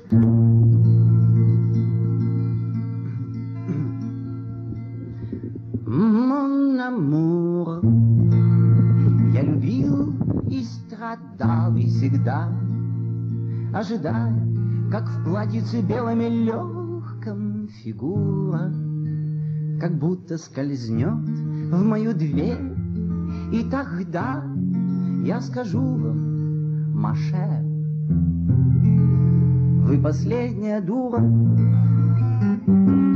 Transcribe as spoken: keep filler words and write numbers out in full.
Mon amour, я любил и страдал, и всегда, ожидая, как в платьице белом и легком фигура, как будто скользнет в мою дверь, и тогда я скажу вам, Маше, вы последняя дура.